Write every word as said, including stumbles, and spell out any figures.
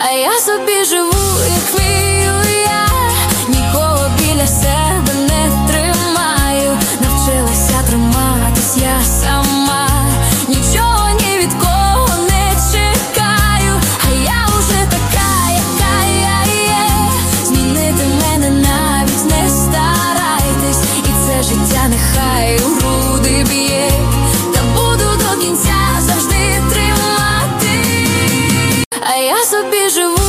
А я собі живу, як вмію я, нікого біля себе не тримаю. Навчилася триматись я сама, нічого ні від кого не чекаю. А я вже така, яка я є, змінити мене навіть не старайтесь. І це життя нехай у груди б'є, та буду до кінця завжди тримати. А я собі живу.